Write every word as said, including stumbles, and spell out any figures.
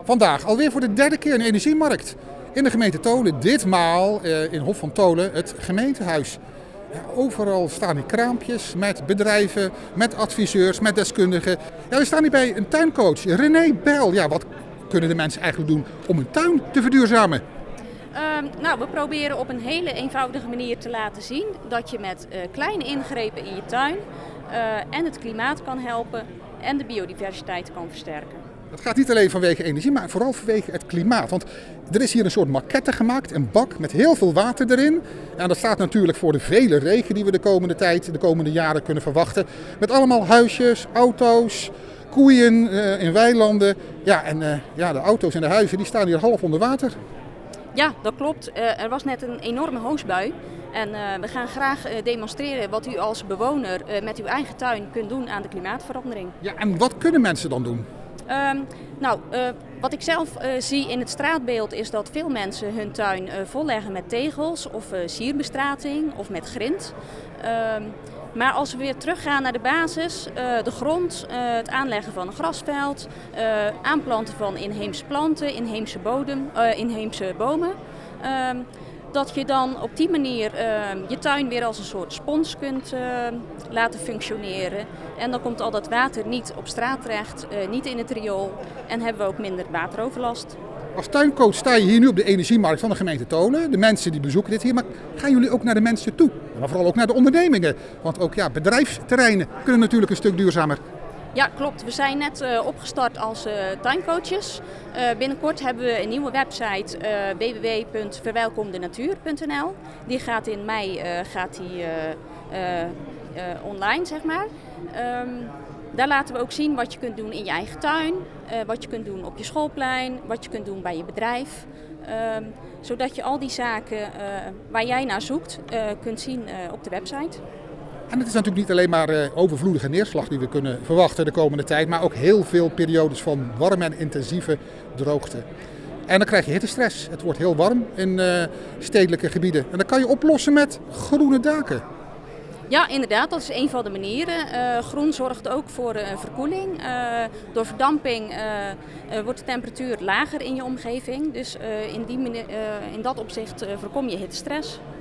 Vandaag alweer voor de derde keer een energiemarkt in de gemeente Tholen. Ditmaal uh, in Hof van Tholen, het gemeentehuis. Ja, overal staan die kraampjes met bedrijven, met adviseurs, met deskundigen. Ja, we staan hier bij een tuincoach, René Bijl. Ja, wat kunnen de mensen eigenlijk doen om hun tuin te verduurzamen? Um, nou, we proberen op een hele eenvoudige manier te laten zien dat je met uh, kleine ingrepen in je tuin uh, en het klimaat kan helpen en de biodiversiteit kan versterken. Het gaat niet alleen vanwege energie, maar vooral vanwege het klimaat. Want er is hier een soort maquette gemaakt, een bak met heel veel water erin. En dat staat natuurlijk voor de vele regen die we de komende tijd, de komende jaren kunnen verwachten. Met allemaal huisjes, auto's, koeien uh, in weilanden. Ja, en uh, ja, de auto's en de huizen die staan hier half onder water. Ja, dat klopt. Uh, er was net een enorme hoosbui. En uh, we gaan graag uh, demonstreren wat u als bewoner uh, met uw eigen tuin kunt doen aan de klimaatverandering. Ja, en wat kunnen mensen dan doen? Um, nou, uh, wat ik zelf uh, zie in het straatbeeld is dat veel mensen hun tuin uh, volleggen met tegels of uh, sierbestrating of met grind. Um, maar als we weer teruggaan naar de basis, uh, de grond, uh, het aanleggen van een grasveld, uh, aanplanten van inheemse planten, inheemse, bodem, uh, inheemse bomen. Um, dat je dan op die manier uh, je tuin weer als een soort spons kunt uh, laten functioneren. En dan komt al dat water niet op straat terecht, uh, niet in het riool en hebben we ook minder wateroverlast. Als tuincoach sta je hier nu op de energiemarkt van de gemeente Tholen. De mensen die bezoeken dit hier, maar gaan jullie ook naar de mensen toe? Maar vooral ook naar de ondernemingen. Want ook ja, bedrijfsterreinen kunnen natuurlijk een stuk duurzamer. Ja, klopt. We zijn net uh, opgestart als uh, tuincoaches. Uh, binnenkort hebben we een nieuwe website, uh, w w w punt verwelkomdenatuur punt n l. Die gaat in mei uh, gaat die, uh, uh, uh, online, zeg maar. Um, daar laten we ook zien wat je kunt doen in je eigen tuin, uh, wat je kunt doen op je schoolplein, wat je kunt doen bij je bedrijf. Um, zodat je al die zaken uh, waar jij naar zoekt uh, kunt zien uh, op de website. En het is natuurlijk niet alleen maar uh, overvloedige neerslag die we kunnen verwachten de komende tijd, maar ook heel veel periodes van warme en intensieve droogte. En dan krijg je hittestress. Het wordt heel warm in uh, stedelijke gebieden. En dat kan je oplossen met groene daken. Ja, inderdaad. Dat is een van de manieren. Uh, groen zorgt ook voor uh, verkoeling. Uh, door verdamping uh, uh, wordt de temperatuur lager in je omgeving. Dus uh, in, die, uh, in dat opzicht uh, voorkom je hittestress.